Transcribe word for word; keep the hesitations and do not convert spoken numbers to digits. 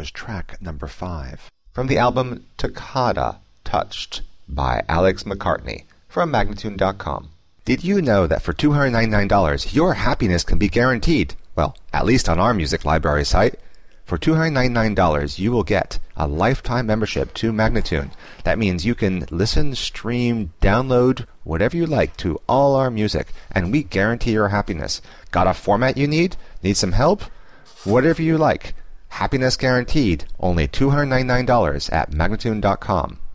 here's track number five. From the album Toccata, Touched, by Alex McCartney, from Magnatune dot com. Did you know that for two hundred ninety-nine dollars, your happiness can be guaranteed? Well, at least on our music library site. For two hundred ninety-nine dollars, you will get a lifetime membership to Magnatune. That means you can listen, stream, download, whatever you like to all our music, and we guarantee your happiness. Got a format you need? Need some help? Whatever you like. Happiness guaranteed. Only two hundred ninety-nine dollars at Magnatune dot com.